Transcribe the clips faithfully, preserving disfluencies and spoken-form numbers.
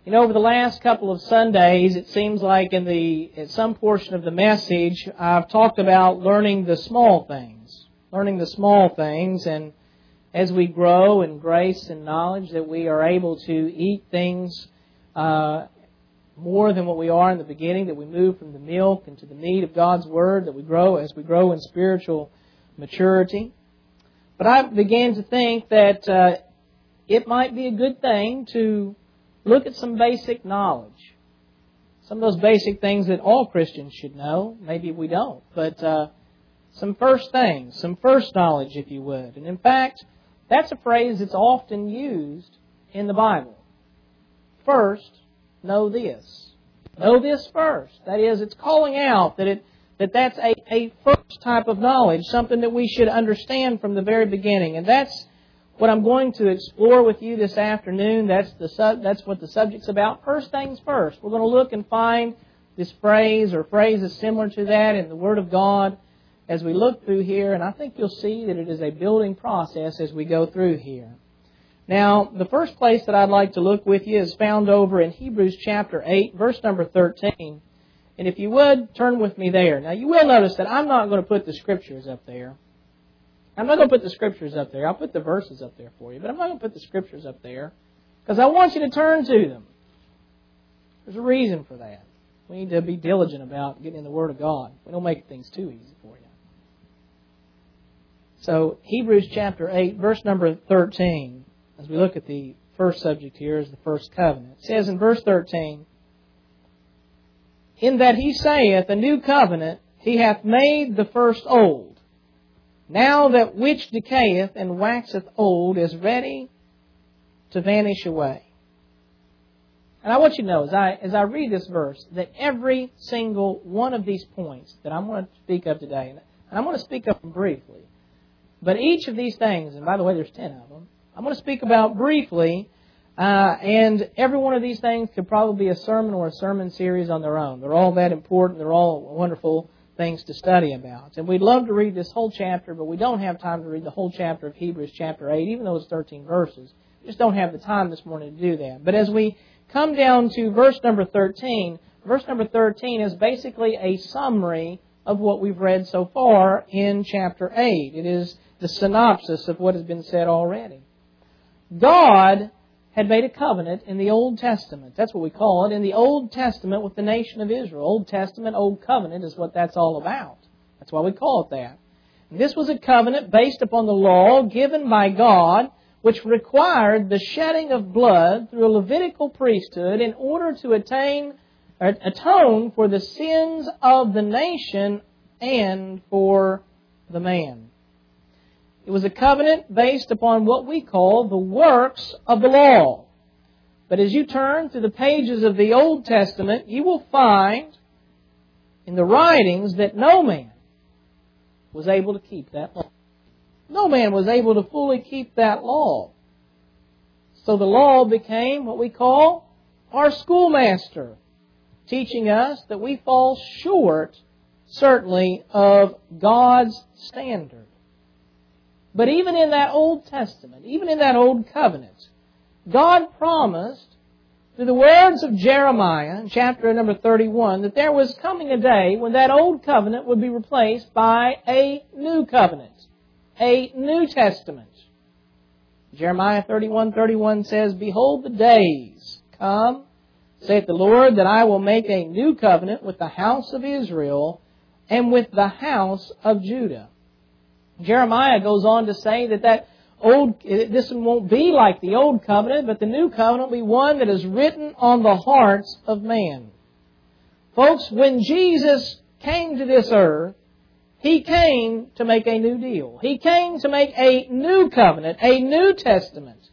You know, over the last couple of Sundays, it seems like in the in some portion of the message, I've talked about learning the small things. Learning the small things, and as we grow in grace and knowledge, that we are able to eat things uh, more than what we are in the beginning, that we move from the milk into the meat of God's Word, that we grow as we grow in spiritual maturity. But I began to think that uh, it might be a good thing to look at some basic knowledge. Some of those basic things that all Christians should know. Maybe we don't. But uh, some first things, some first knowledge, if you would. And in fact, that's a phrase that's often used in the Bible. First, know this. Know this first. That is, it's calling out that it that that's a, a first type of knowledge, something that we should understand from the very beginning. And that's what I'm going to explore with you this afternoon. That's the sub, that's what the subject's about. First things first. We're going to look and find this phrase or phrases similar to that in the Word of God as we look through here. And I think you'll see that it is a building process as we go through here. Now, the first place that I'd like to look with you is found over in Hebrews chapter eight, verse number thirteen. And if you would, turn with me there. Now, you will notice that I'm not going to put the Scriptures up there. I'm not going to put the Scriptures up there. I'll put the verses up there for you, but I'm not going to put the Scriptures up there because I want you to turn to them. There's a reason for that. We need to be diligent about getting in the Word of God. We don't make things too easy for you. So, Hebrews chapter eight, verse number thirteen, as we look at the first subject here, is the first covenant. It says in verse thirteen, "In that he saith, a new covenant, he hath made the first old. Now that which decayeth and waxeth old is ready to vanish away." And I want you to know, as I, as I read this verse, that every single one of these points that I'm going to speak of today, and I'm going to speak of them briefly, but each of these things, and by the way, there's ten of them, I'm going to speak about briefly, uh, and every one of these things could probably be a sermon or a sermon series on their own. They're all that important. They're all wonderful things to study about. And we'd love to read this whole chapter, but we don't have time to read the whole chapter of Hebrews chapter eight, even though it's thirteen verses. We just don't have the time this morning to do that. But as we come down to verse number thirteen, verse number thirteen is basically a summary of what we've read so far in chapter eight. It is the synopsis of what has been said already. God had made a covenant in the Old Testament. That's what we call it, in the Old Testament with the nation of Israel. Old Testament, Old Covenant is what that's all about. That's why we call it that. And this was a covenant based upon the law given by God, which required the shedding of blood through a Levitical priesthood in order to attain, or atone for the sins of the nation and for the man. It was a covenant based upon what we call the works of the law. But as you turn through the pages of the Old Testament, you will find in the writings that no man was able to keep that law. No man was able to fully keep that law. So the law became what we call our schoolmaster, teaching us that we fall short, certainly, of God's standard. But even in that Old Testament, even in that Old Covenant, God promised through the words of Jeremiah in chapter number thirty-one that there was coming a day when that Old Covenant would be replaced by a new covenant, a New Testament. Jeremiah thirty-one thirty-one says, "Behold, the days come, saith the Lord, that I will make a new covenant with the house of Israel and with the house of Judah." Jeremiah goes on to say that, that old, this won't be like the old covenant, but the new covenant will be one that is written on the hearts of man. Folks, when Jesus came to this earth, He came to make a new deal. He came to make a new covenant, a New Testament,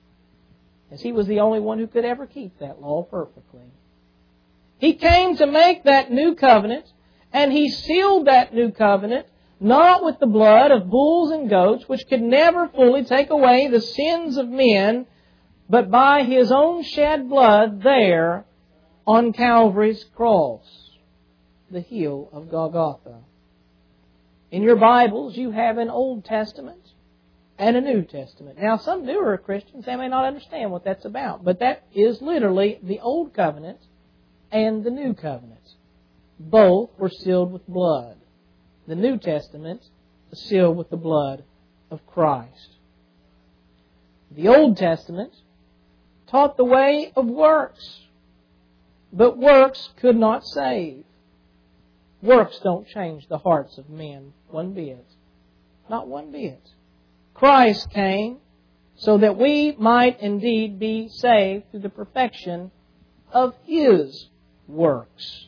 as He was the only one who could ever keep that law perfectly. He came to make that new covenant, and He sealed that new covenant not with the blood of bulls and goats, which could never fully take away the sins of men, but by His own shed blood there on Calvary's cross, the hill of Golgotha. In your Bibles, you have an Old Testament and a New Testament. Now, some newer Christians, they may not understand what that's about, but that is literally the Old Covenant and the New Covenant. Both were sealed with blood. The New Testament is sealed with the blood of Christ. The Old Testament taught the way of works, but works could not save. Works don't change the hearts of men one bit. Not one bit. Christ came so that we might indeed be saved through the perfection of His works.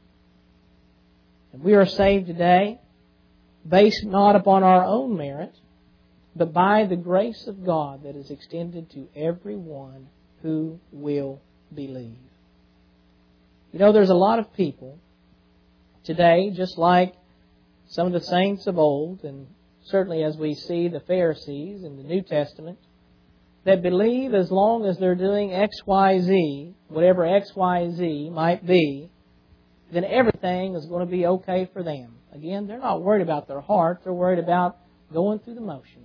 And we are saved today based not upon our own merit, but by the grace of God that is extended to everyone who will believe. You know, there's a lot of people today, just like some of the saints of old, and certainly as we see the Pharisees in the New Testament, that believe as long as they're doing X Y Z, whatever X Y Z might be, then everything is going to be okay for them. Again, they're not worried about their heart. They're worried about going through the motions.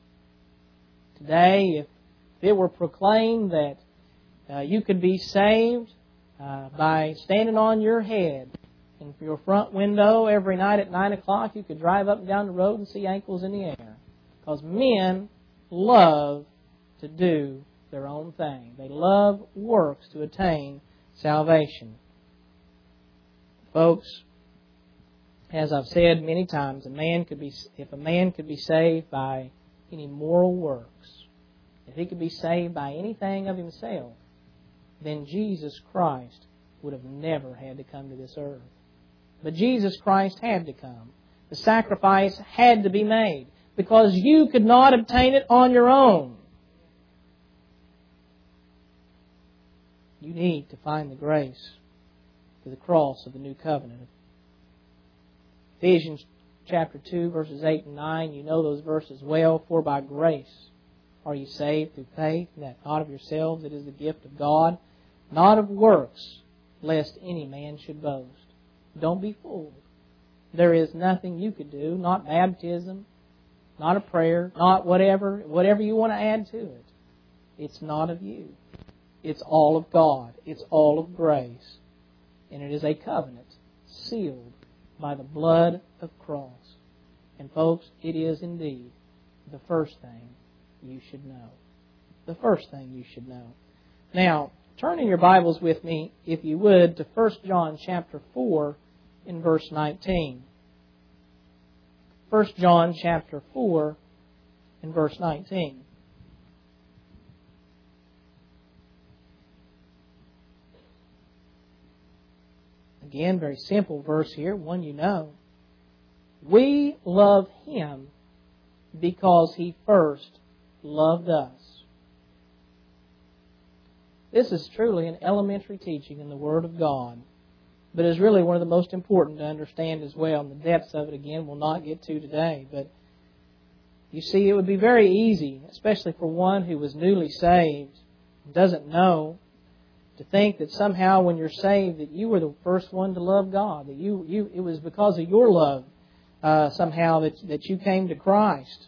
Today, if it were proclaimed that uh, you could be saved uh, by standing on your head in your front window every night at nine o'clock, you could drive up and down the road and see ankles in the air. Because men love to do their own thing. They love works to attain salvation. Folks, as I've said many times, a man could be if a man could be saved by any moral works, if he could be saved by anything of himself, then Jesus Christ would have never had to come to this earth. But Jesus Christ had to come. The sacrifice had to be made because you could not obtain it on your own. You need to find the grace through the cross of the new covenant. Ephesians chapter two, verses eight and nine, you know those verses well. For by grace are you saved through faith, and that not of yourselves, it is the gift of God, not of works, lest any man should boast. Don't be fooled. There is nothing you could do, not baptism, not a prayer, not whatever, whatever you want to add to it. It's not of you. It's all of God. It's all of grace. And it is a covenant sealed by the blood of cross. And folks, it is indeed the first thing you should know. The first thing you should know. Now, turn in your Bibles with me, if you would, to First John chapter four in verse nineteen. First John chapter four in verse nineteen. Again, very simple verse here, one you know. We love Him because He first loved us. This is truly an elementary teaching in the Word of God, but is really one of the most important to understand as well. And the depths of it, again, we'll not get to today. But you see, it would be very easy, especially for one who was newly saved, doesn't know, to think that somehow when you're saved that you were the first one to love God, that you, you it was because of your love uh, somehow that, that you came to Christ,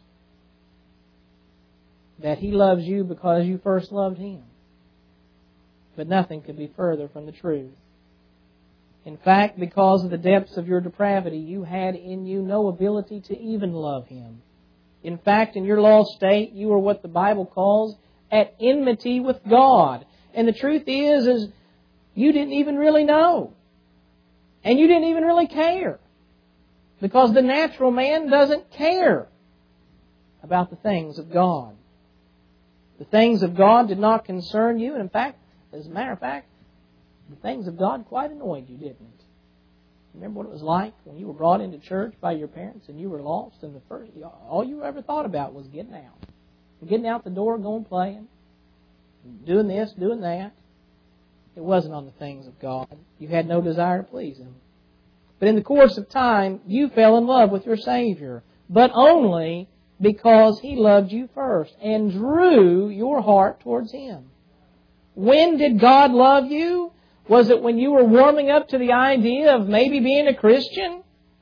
that He loves you because you first loved Him. But nothing could be further from the truth. In fact, because of the depths of your depravity, you had in you no ability to even love Him. In fact, in your lost state, you were what the Bible calls at enmity with God. And the truth is, is you didn't even really know. And you didn't even really care. Because the natural man doesn't care about the things of God. The things of God did not concern you. And in fact, as a matter of fact, the things of God quite annoyed you, didn't it? Remember what it was like when you were brought into church by your parents and you were lost, and the first all you ever thought about was getting out. Getting out the door, going playing, doing this, doing that. It wasn't on the things of God. You had no desire to please Him. But in the course of time, you fell in love with your Savior, but only because He loved you first and drew your heart towards Him. When did God love you? Was it when you were warming up to the idea of maybe being a Christian?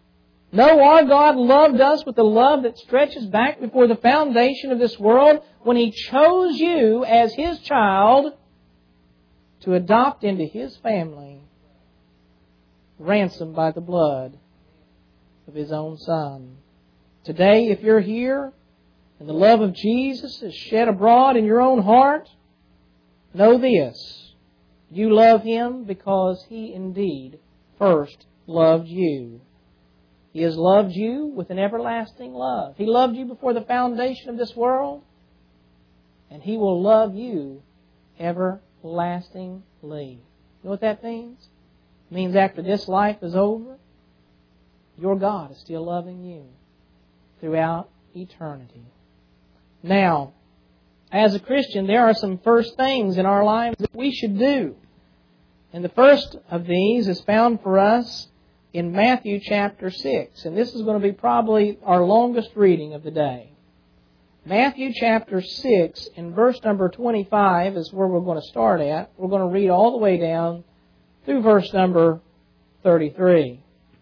No, our God loved us with a love that stretches back before the foundation of this world when He chose you as His child to adopt into His family, ransomed by the blood of His own Son. Today, if you're here and the love of Jesus is shed abroad in your own heart, know this: you love Him because He indeed first loved you. He has loved you with an everlasting love. He loved you before the foundation of this world, and He will love you everlastingly. You know what that means? It means after this life is over, your God is still loving you throughout eternity. Now, as a Christian, there are some first things in our lives that we should do. And the first of these is found for us in Matthew chapter six. And this is going to be probably our longest reading of the day. Matthew chapter six and verse number twenty-five is where we're going to start at. We're going to read all the way down through verse number thirty-three.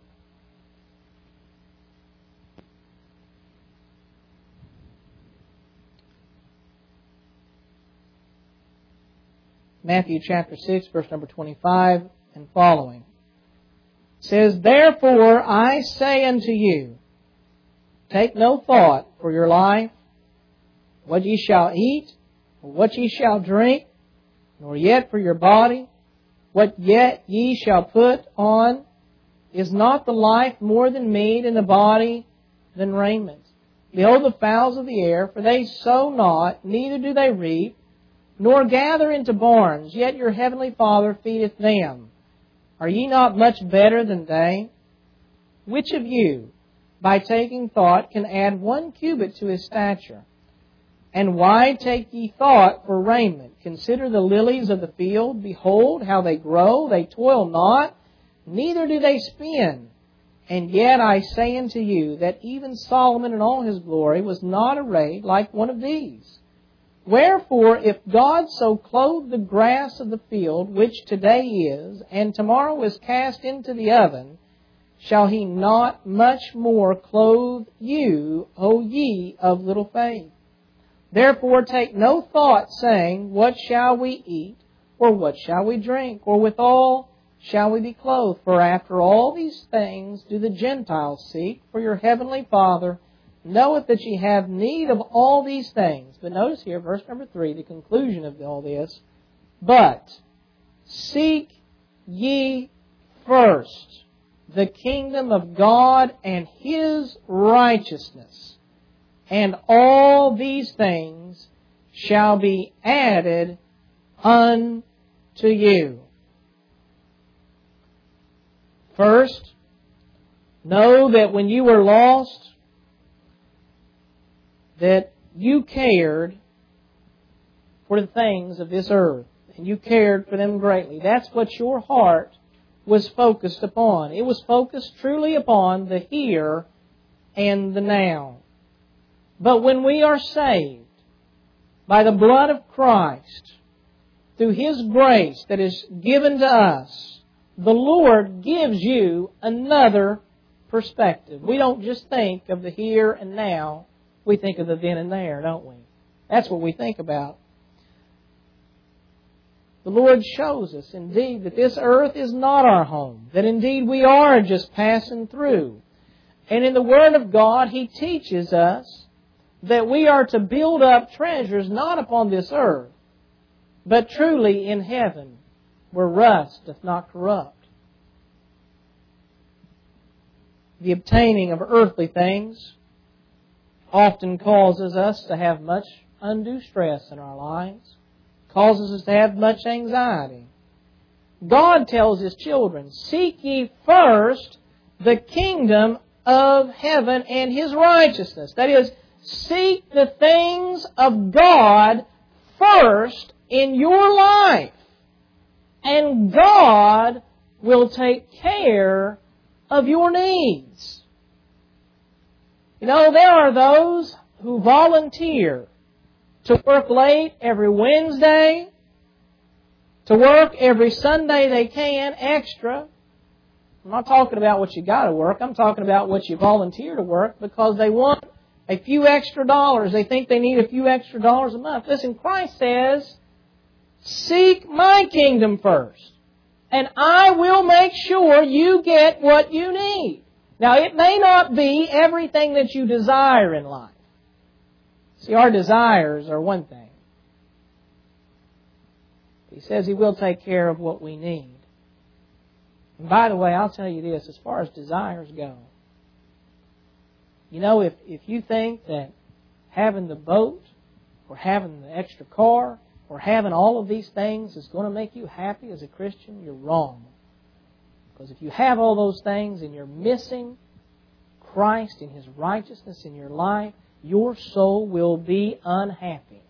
Matthew chapter six, verse number twenty-five and following. It says, "Therefore I say unto you, take no thought for your life, what ye shall eat, or what ye shall drink, nor yet for your body, what yet ye shall put on. Is not the life more than meat, and the body than raiment? Behold the fowls of the air, for they sow not, neither do they reap, nor gather into barns, yet your heavenly Father feedeth them. Are ye not much better than they? Which of you, by taking thought, can add one cubit to his stature? And why take ye thought for raiment? Consider the lilies of the field. Behold how they grow. They toil not, neither do they spin. And yet I say unto you that even Solomon in all his glory was not arrayed like one of these. Wherefore, if God so clothe the grass of the field, which today is, and tomorrow is cast into the oven, shall He not much more clothe you, O ye of little faith? Therefore take no thought, saying, what shall we eat, or what shall we drink, or withal shall we be clothed? For after all these things do the Gentiles seek, for your heavenly Father knoweth that ye have need of all these things." But notice here, verse number three, the conclusion of all this. "But seek ye first the kingdom of God and His righteousness, and all these things shall be added unto you." First, know that when you were lost, that you cared for the things of this earth, and you cared for them greatly. That's what your heart was focused upon. It was focused truly upon the here and the now. But when we are saved by the blood of Christ, through His grace that is given to us, the Lord gives you another perspective. We don't just think of the here and now. We think of the then and there, don't we? That's what we think about. The Lord shows us, indeed, that this earth is not our home. That indeed we are just passing through. And in the Word of God, He teaches us that we are to build up treasures not upon this earth, but truly in heaven, where rust doth not corrupt. The obtaining of earthly things often causes us to have much undue stress in our lives, causes us to have much anxiety. God tells His children, seek ye first the kingdom of heaven and His righteousness. That is, seek the things of God first in your life, and God will take care of your needs. You know, there are those who volunteer to work late every Wednesday, to work every Sunday they can extra, I'm not talking about what you got to work. I'm talking about what you volunteer to work because they want a few extra dollars. They think they need a few extra dollars a month. Listen, Christ says, seek my kingdom first, and I will make sure you get what you need. Now, it may not be everything that you desire in life. See, our desires are one thing. He says He will take care of what we need. And by the way, I'll tell you this, as far as desires go, you know, if, if you think that having the boat or having the extra car or having all of these things is going to make you happy as a Christian, you're wrong. Because if you have all those things and you're missing Christ and His righteousness in your life, your soul will be unhappy.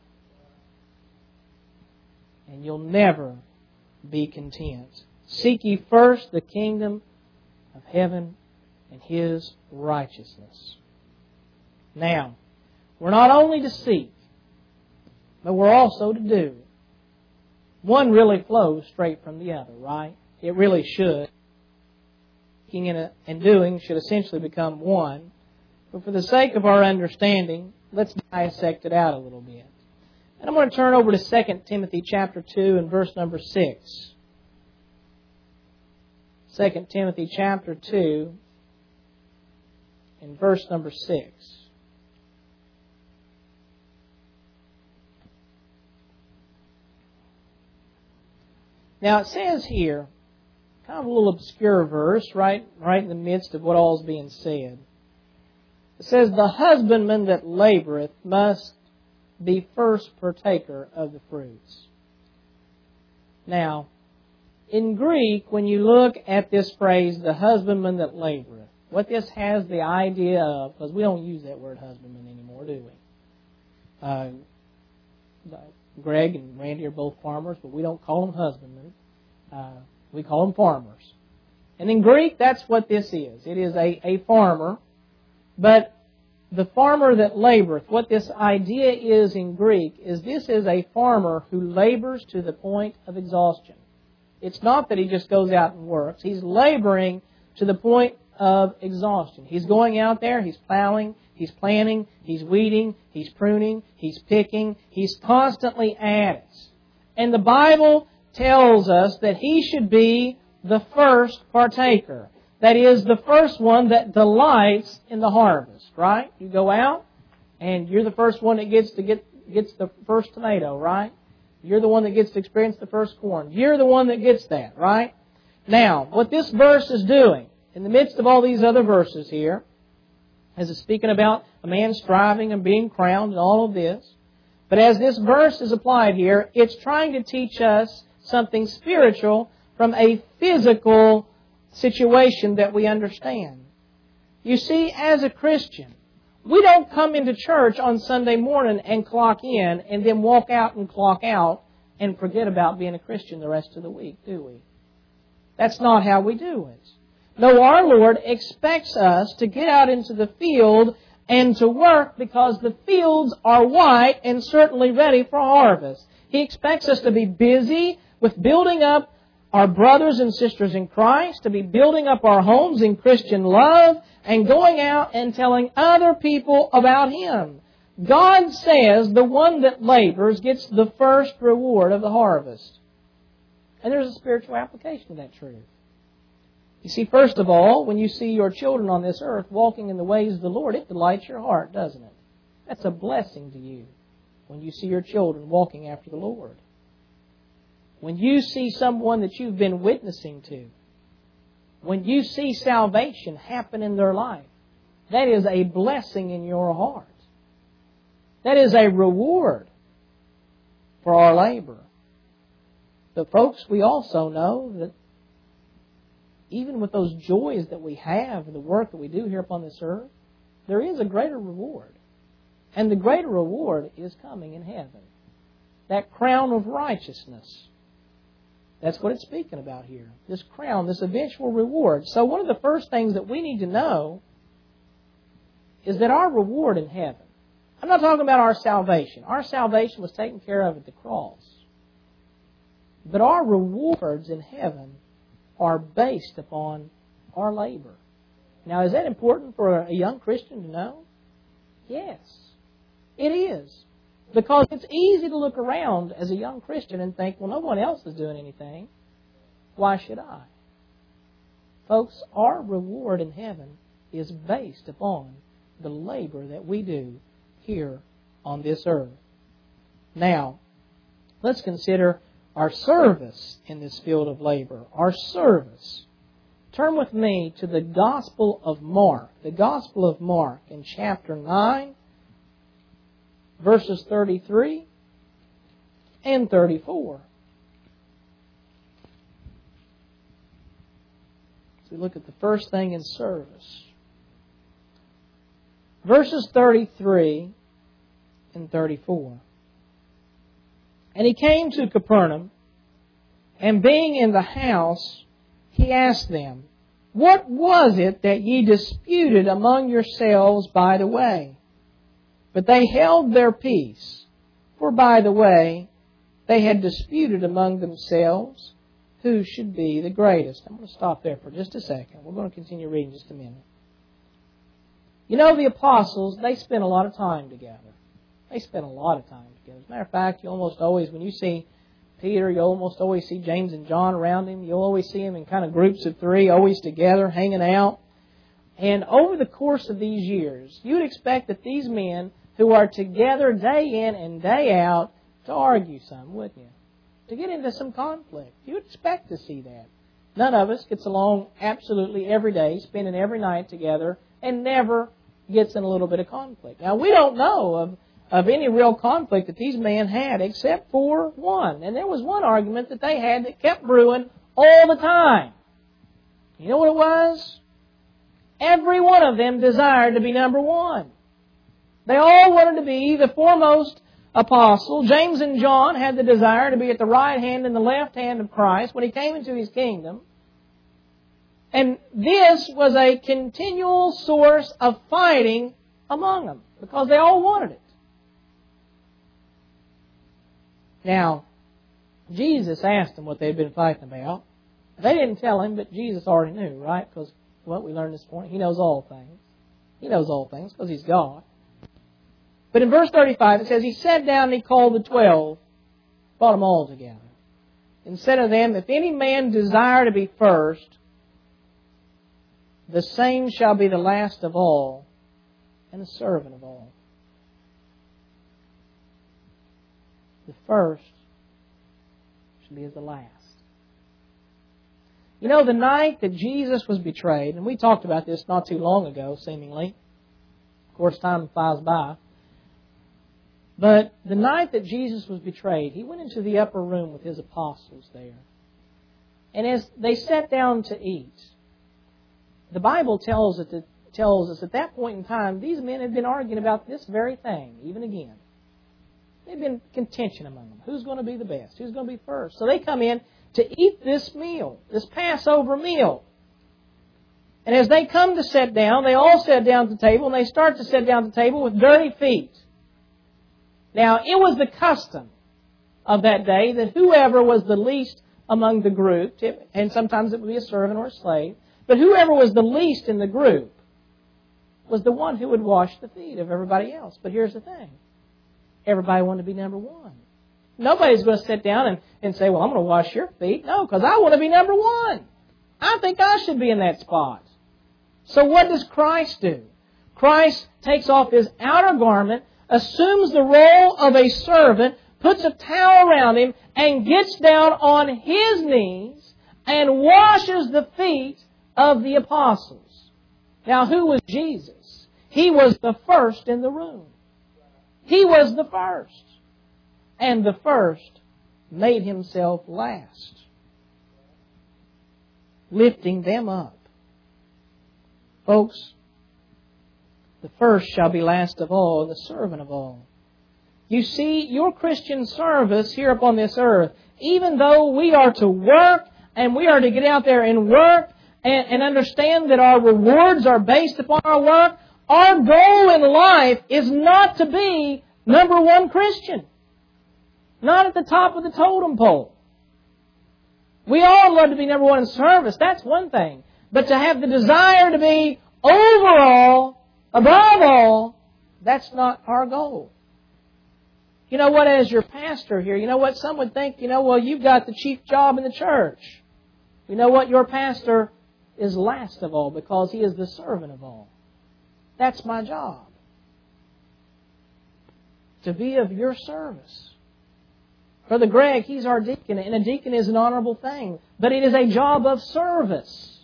And you'll never be content. Seek ye first the kingdom of heaven and His righteousness. Now, we're not only to seek, but we're also to do. One really flows straight from the other, right? It really should. Seeking and doing should essentially become one. But for the sake of our understanding, let's dissect it out a little bit. And I'm going to turn over to Second Timothy chapter two and verse number six. Second Timothy chapter two and verse number six. Now it says here, kind of a little obscure verse, right, right in the midst of what all is being said. It says, the husbandman that laboreth must be first partaker of the fruits. Now, in Greek, when you look at this phrase, the husbandman that laboreth, what this has the idea of, because we don't use that word husbandman anymore, do we? Uh, Greg and Randy are both farmers, but we don't call them husbandmen. Uh, we call them farmers. And in Greek, that's what this is. It is a, a farmer, but the farmer that laboreth, what this idea is in Greek, is this is a farmer who labors to the point of exhaustion. It's not that he just goes out and works. He's laboring to the point of exhaustion. He's going out there, he's plowing, he's planting, he's weeding, he's pruning, he's picking. He's constantly at it. And the Bible tells us that he should be the first partaker. That is, the first one that delights in the harvest, right? You go out, and you're the first one that gets to get gets the first tomato, right? You're the one that gets to experience the first corn. You're the one that gets that, right? Now, what this verse is doing, in the midst of all these other verses here, as it's speaking about a man striving and being crowned and all of this, but as this verse is applied here, it's trying to teach us something spiritual from a physical situation that we understand. You see, as a Christian, we don't come into church on Sunday morning and clock in and then walk out and clock out and forget about being a Christian the rest of the week, do we? That's not how we do it. No, our Lord expects us to get out into the field and to work because the fields are white and certainly ready for harvest. He expects us to be busy with building up our brothers and sisters in Christ, to be building up our homes in Christian love, and going out and telling other people about Him. God says the one that labors gets the first reward of the harvest. And there's a spiritual application of that truth. You see, first of all, when you see your children on this earth walking in the ways of the Lord, it delights your heart, doesn't it? That's a blessing to you when you see your children walking after the Lord. When you see someone that you've been witnessing to, when you see salvation happen in their life, that is a blessing in your heart. That is a reward for our labor. But folks, we also know that even with those joys that we have and the work that we do here upon this earth, there is a greater reward. And the greater reward is coming in heaven. That crown of righteousness. That's what it's speaking about here. This crown, this eventual reward. So one of the first things that we need to know is that our reward in heaven, I'm not talking about our salvation. Our salvation was taken care of at the cross. But our rewards in heaven are based upon our labor. Now, is that important for a young Christian to know? Yes, it is. Because it's easy to look around as a young Christian and think, well, no one else is doing anything. Why should I? Folks, our reward in heaven is based upon the labor that we do here on this earth. Now, let's consider our service in this field of labor. Our service. Turn with me to the Gospel of Mark. The Gospel of Mark in chapter nine, verses thirty-three and thirty-four. So we look at the first thing in service. Verses thirty-three and thirty-four. And he came to Capernaum, and being in the house, he asked them, What was it that ye disputed among yourselves by the way? But they held their peace, for by the way they had disputed among themselves who should be the greatest. I'm going to stop there for just a second. We're going to continue reading just a minute. You know, the apostles, they spent a lot of time together. They spent a lot of time together. As a matter of fact, you almost always, when you see Peter, you almost always see James and John around him. You'll always see them in kind of groups of three, always together, hanging out. And over the course of these years, you'd expect that these men who are together day in and day out to argue some, wouldn't you? To get into some conflict. You'd expect to see that. None of us gets along absolutely every day, spending every night together, and never gets in a little bit of conflict. Now, we don't know of of any real conflict that these men had except for one. And there was one argument that they had that kept brewing all the time. You know what it was? Every one of them desired to be number one. They all wanted to be the foremost apostle. James and John had the desire to be at the right hand and the left hand of Christ when He came into His kingdom. And this was a continual source of fighting among them because they all wanted it. Now, Jesus asked them what they'd been fighting about. They didn't tell Him, but Jesus already knew, right? Because what we learned this morning, He knows all things. He knows all things because He's God. But in verse thirty-five, it says, He sat down and He called the twelve, brought them all together, and said to them, If any man desire to be first, the same shall be the last of all, and the servant of all. The first should be as the last. You know, the night that Jesus was betrayed, and we talked about this not too long ago, seemingly. Of course, time flies by. But the night that Jesus was betrayed, He went into the upper room with His apostles there. And as they sat down to eat, the Bible tells us, that, tells us at that point in time, these men had been arguing about this very thing, even again. They've been contention among them. Who's going to be the best? Who's going to be first? So they come in to eat this meal, this Passover meal. And as they come to sit down, they all sit down at the table, and they start to sit down at the table with dirty feet. Now, it was the custom of that day that whoever was the least among the group, and sometimes it would be a servant or a slave, but whoever was the least in the group was the one who would wash the feet of everybody else. But here's the thing. Everybody wanted to be number one. Nobody's going to sit down and, and say, well, I'm going to wash your feet. No, because I want to be number one. I think I should be in that spot. So what does Christ do? Christ takes off His outer garment, assumes the role of a servant, puts a towel around Him, and gets down on His knees and washes the feet of the apostles. Now, who was Jesus? He was the first in the room. He was the first. And the first made Himself last, lifting them up. Folks, the first shall be last of all, and the servant of all. You see, your Christian service here upon this earth, even though we are to work, and we are to get out there and work, and, and understand that our rewards are based upon our work, our goal in life is not to be number one Christian. Not at the top of the totem pole. We all love to be number one in service. That's one thing. But to have the desire to be overall, above all, that's not our goal. You know what, as your pastor here, you know what, some would think, you know, well, you've got the chief job in the church. You know what, your pastor is last of all because he is the servant of all. That's my job. To be of your service. Brother Greg, he's our deacon, and a deacon is an honorable thing, but it is a job of service.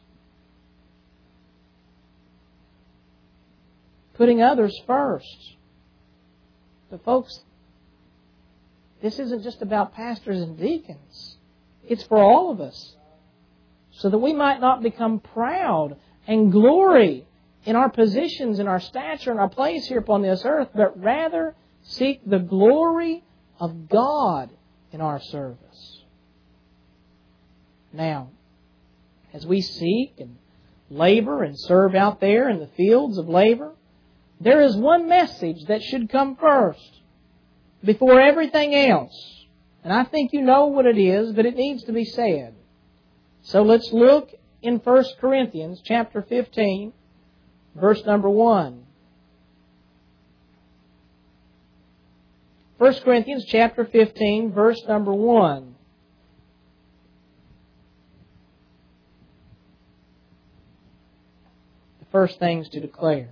Putting others first. But folks, this isn't just about pastors and deacons. It's for all of us. So that we might not become proud and glory in our positions, in our stature, in our place here upon this earth, but rather seek the glory of God in our service. Now, as we seek and labor and serve out there in the fields of labor, there is one message that should come first before everything else. And I think you know what it is, but it needs to be said. So let's look in First Corinthians chapter fifteen, verse number one. First Corinthians chapter fifteen, verse number one. The first things to declare.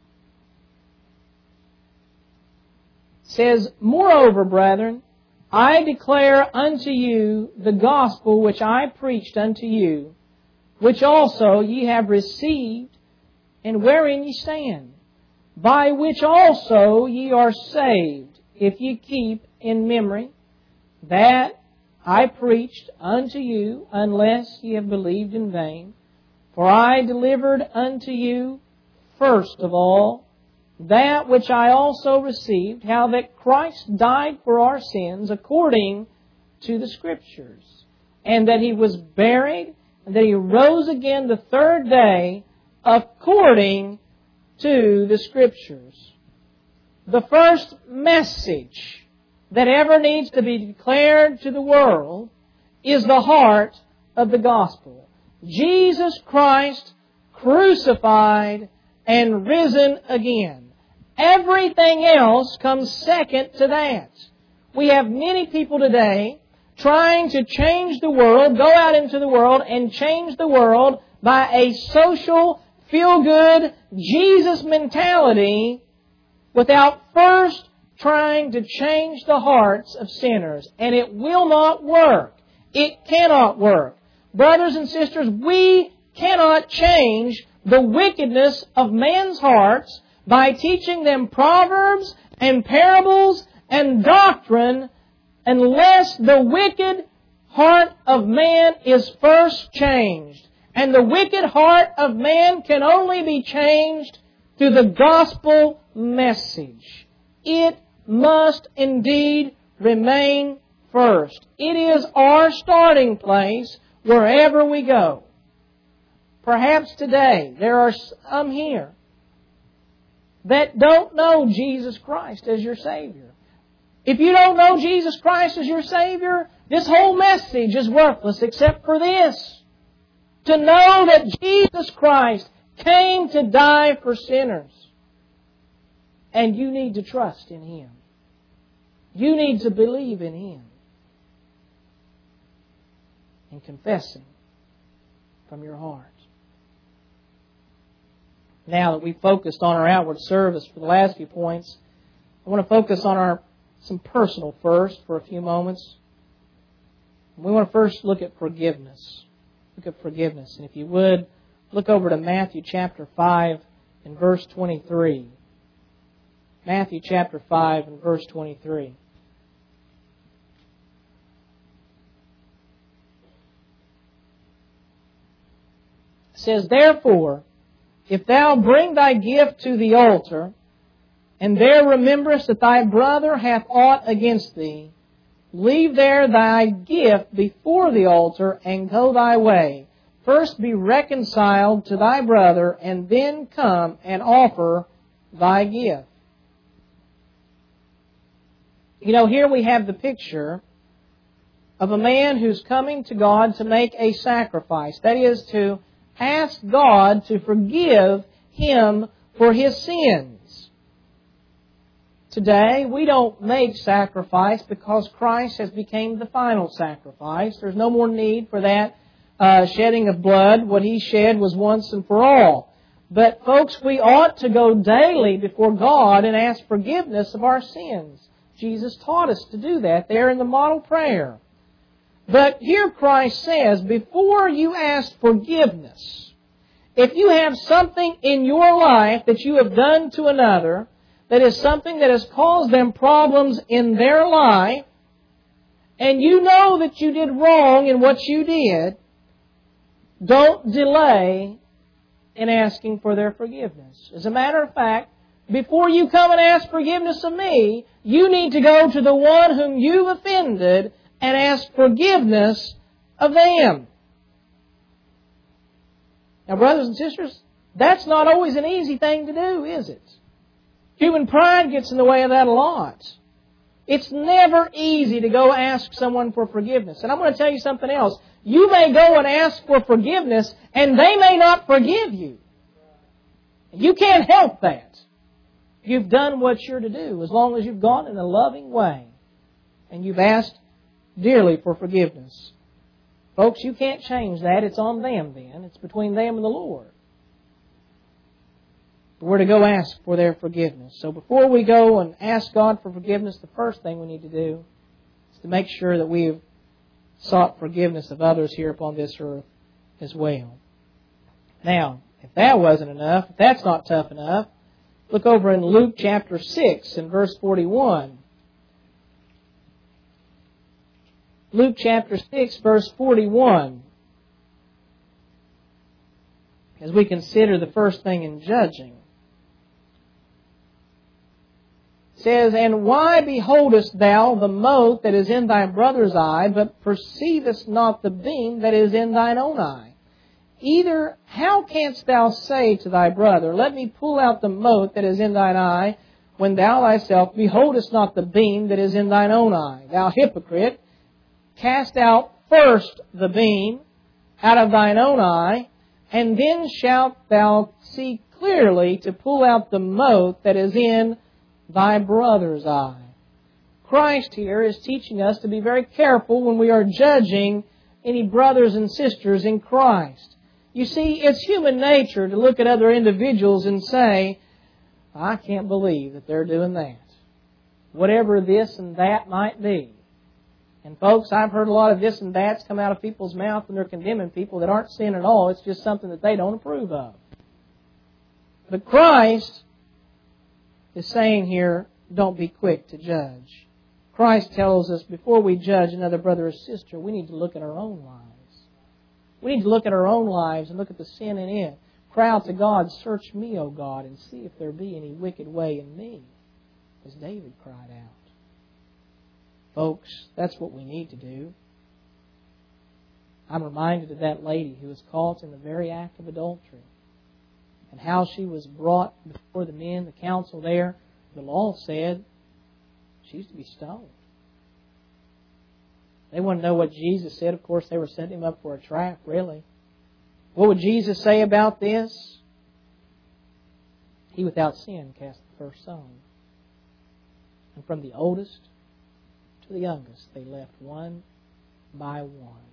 It says, "Moreover, brethren, I declare unto you the gospel which I preached unto you, which also ye have received, and wherein ye stand, by which also ye are saved, if ye keep in memory that I preached unto you, unless ye have believed in vain. For I delivered unto you first of all that which I also received, how that Christ died for our sins according to the Scriptures, and that He was buried, and that He rose again the third day according to the Scriptures." The first message that ever needs to be declared to the world is the heart of the gospel. Jesus Christ crucified and risen again. Everything else comes second to that. We have many people today trying to change the world, go out into the world and change the world by a social, feel-good Jesus mentality without first trying to change the hearts of sinners. And it will not work. It cannot work. Brothers and sisters, we cannot change the wickedness of man's hearts by teaching them proverbs and parables and doctrine unless the wicked heart of man is first changed. And the wicked heart of man can only be changed through the gospel message. It must indeed remain first. It is our starting place wherever we go. Perhaps today there are some here that don't know Jesus Christ as your Savior. If you don't know Jesus Christ as your Savior, this whole message is worthless except for this. To know that Jesus Christ came to die for sinners. And you need to trust in Him. You need to believe in Him. And confess Him from your heart. Now that we've focused on our outward service for the last few points, I want to focus on our some personal first for a few moments. We want to first look at forgiveness. Look at forgiveness. And if you would, look over to Matthew chapter five and verse twenty-three. Matthew chapter five and verse twenty-three. It says, "Therefore, if thou bring thy gift to the altar, and there rememberest that thy brother hath aught against thee, leave there thy gift before the altar, and go thy way. First be reconciled to thy brother, and then come and offer thy gift." You know, here we have the picture of a man who's coming to God to make a sacrifice. That is, to ask God to forgive him for his sins. Today, we don't make sacrifice because Christ has become the final sacrifice. There's no more need for that uh, shedding of blood. What he shed was once and for all. But folks, we ought to go daily before God and ask forgiveness of our sins. Jesus taught us to do that there in the model prayer. But here Christ says, before you ask forgiveness, if you have something in your life that you have done to another, that is something that has caused them problems in their life, and you know that you did wrong in what you did, don't delay in asking for their forgiveness. As a matter of fact, before you come and ask forgiveness of me, you need to go to the one whom you've offended and ask forgiveness of them. Now, brothers and sisters, that's not always an easy thing to do, is it? Human pride gets in the way of that a lot. It's never easy to go ask someone for forgiveness. And I'm going to tell you something else. You may go and ask for forgiveness, and they may not forgive you. You can't help that. You've done what you're to do, as long as you've gone in a loving way, and you've asked dearly for forgiveness. Folks, you can't change that. It's on them then. It's between them and the Lord. We're to go ask for their forgiveness. So before we go and ask God for forgiveness, the first thing we need to do is to make sure that we've sought forgiveness of others here upon this earth as well. Now, if that wasn't enough, if that's not tough enough, look over in Luke chapter six and verse forty-one. Luke chapter six, verse forty-one. As we consider the first thing in judging. It says, "And why beholdest thou the mote that is in thy brother's eye, but perceivest not the beam that is in thine own eye? Either how canst thou say to thy brother, Let me pull out the mote that is in thine eye, when thou thyself beholdest not the beam that is in thine own eye? Thou hypocrite, cast out first the beam out of thine own eye, and then shalt thou see clearly to pull out the mote that is in thy brother's eye." Christ here is teaching us to be very careful when we are judging any brothers and sisters in Christ. You see, it's human nature to look at other individuals and say, I can't believe that they're doing that. Whatever this and that might be. And folks, I've heard a lot of this and that's come out of people's mouth when they're condemning people that aren't sin at all. It's just something that they don't approve of. But Christ is saying here, don't be quick to judge. Christ tells us before we judge another brother or sister, we need to look at our own lives. We need to look at our own lives and look at the sin in it. Cry out to God, "Search me, O God, and see if there be any wicked way in me," as David cried out. Folks, that's what we need to do. I'm reminded of that lady who was caught in the very act of adultery, and how she was brought before the men, the council there. The law said she's to be stoned. They want to know what Jesus said. Of course, they were setting him up for a trap, really. What would Jesus say about this? He without sin cast the first stone. And from the oldest to the youngest, they left one by one.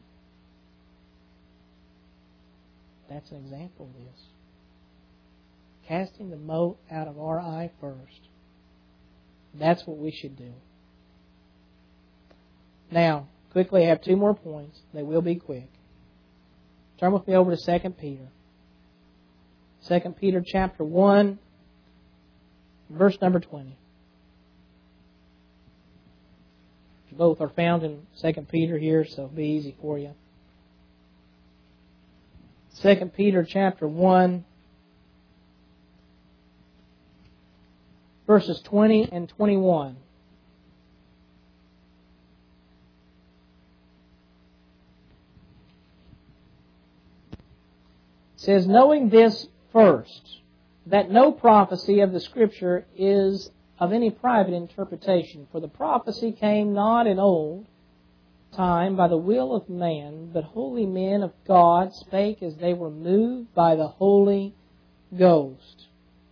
That's an example of this. Casting the mote out of our eye first. That's what we should do. Now, quickly, I have two more points. They will be quick. Turn with me over to Second Peter. Second Peter chapter one, verse number twenty. Both are found in Second Peter here, so it'll be easy for you. Second Peter chapter one, verses twenty and twenty-one. It says, "Knowing this first, that no prophecy of the Scripture is of any private interpretation. For the prophecy came not in old time by the will of man, but holy men of God spake as they were moved by the Holy Ghost.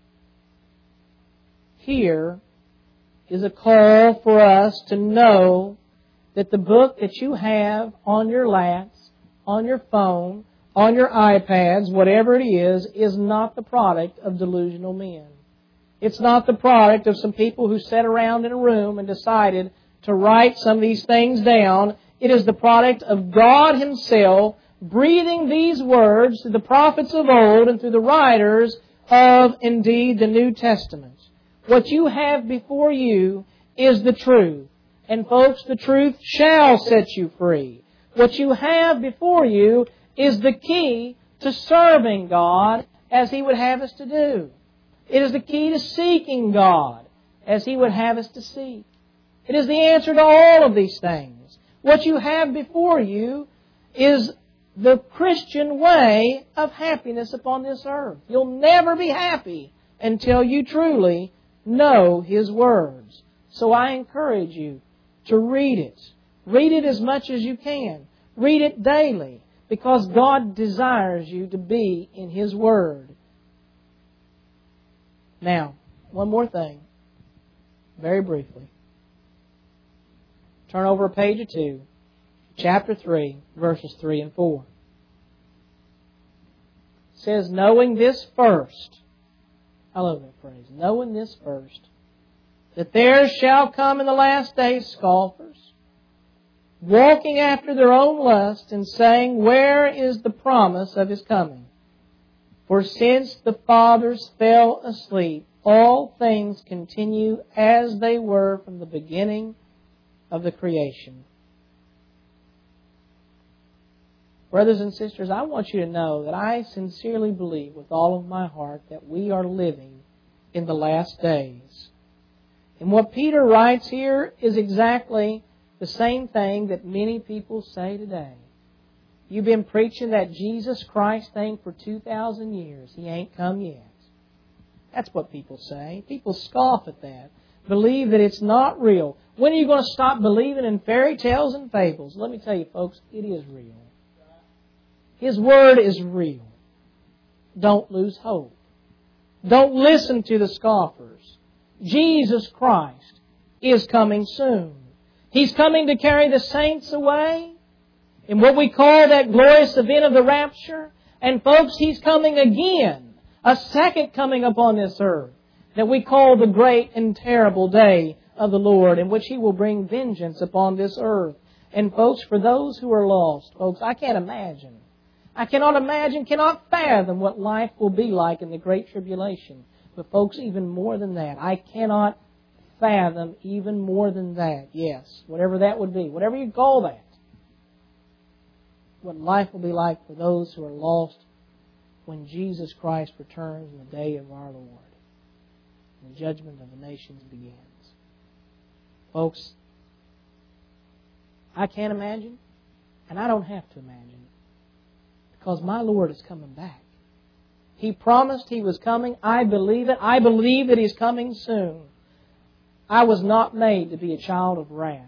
Here is a call for us to know that the book that you have on your laps, on your phone, on your iPads, whatever it is, is not the product of delusional men. It's not the product of some people who sat around in a room and decided to write some of these things down. It is the product of God Himself breathing these words through the prophets of old and through the writers of, indeed, the New Testament. What you have before you is the truth. And folks, the truth shall set you free. What you have before you is the key to serving God as He would have us to do. It is the key to seeking God as He would have us to seek. It is the answer to all of these things. What you have before you is the Christian way of happiness upon this earth. You'll never be happy until you truly know His words. So I encourage you to read it. Read it as much as you can. Read it daily, because God desires you to be in His Word. Now, one more thing, very briefly. Turn over a page or two, chapter three, verses three and four. It says, knowing this first, I love that phrase, knowing this first, that there shall come in the last days scoffers, walking after their own lust, and saying, where is the promise of His coming? For since the fathers fell asleep, all things continue as they were from the beginning of the creation. Brothers and sisters, I want you to know that I sincerely believe with all of my heart that we are living in the last days. And what Peter writes here is exactly the same thing that many people say today. You've been preaching that Jesus Christ thing for two thousand years. He ain't come yet. That's what people say. People scoff at that. Believe that it's not real. When are you going to stop believing in fairy tales and fables? Let me tell you, folks, it is real. His Word is real. Don't lose hope. Don't listen to the scoffers. Jesus Christ is coming soon. He's coming to carry the saints away in what we call that glorious event of the rapture. And folks, He's coming again, a second coming upon this earth that we call the great and terrible day of the Lord, in which He will bring vengeance upon this earth. And folks, for those who are lost, folks, I can't imagine. I cannot imagine, cannot fathom what life will be like in the Great Tribulation. But folks, even more than that, I cannot fathom even more than that. Yes, whatever that would be, whatever you call that. What life will be like for those who are lost when Jesus Christ returns in the day of our Lord. And the judgment of the nations begins. Folks, I can't imagine, and I don't have to imagine, because my Lord is coming back. He promised He was coming. I believe it. I believe that He's coming soon. I was not made to be a child of wrath.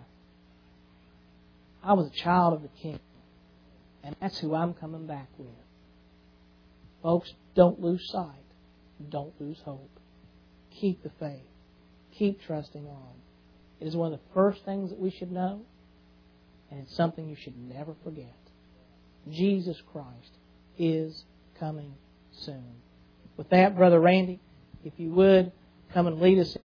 I was a child of the King. And that's who I'm coming back with. Folks, don't lose sight. Don't lose hope. Keep the faith. Keep trusting on. It is one of the first things that we should know, and it's something you should never forget. Jesus Christ is coming soon. With that, Brother Randy, if you would, come and lead us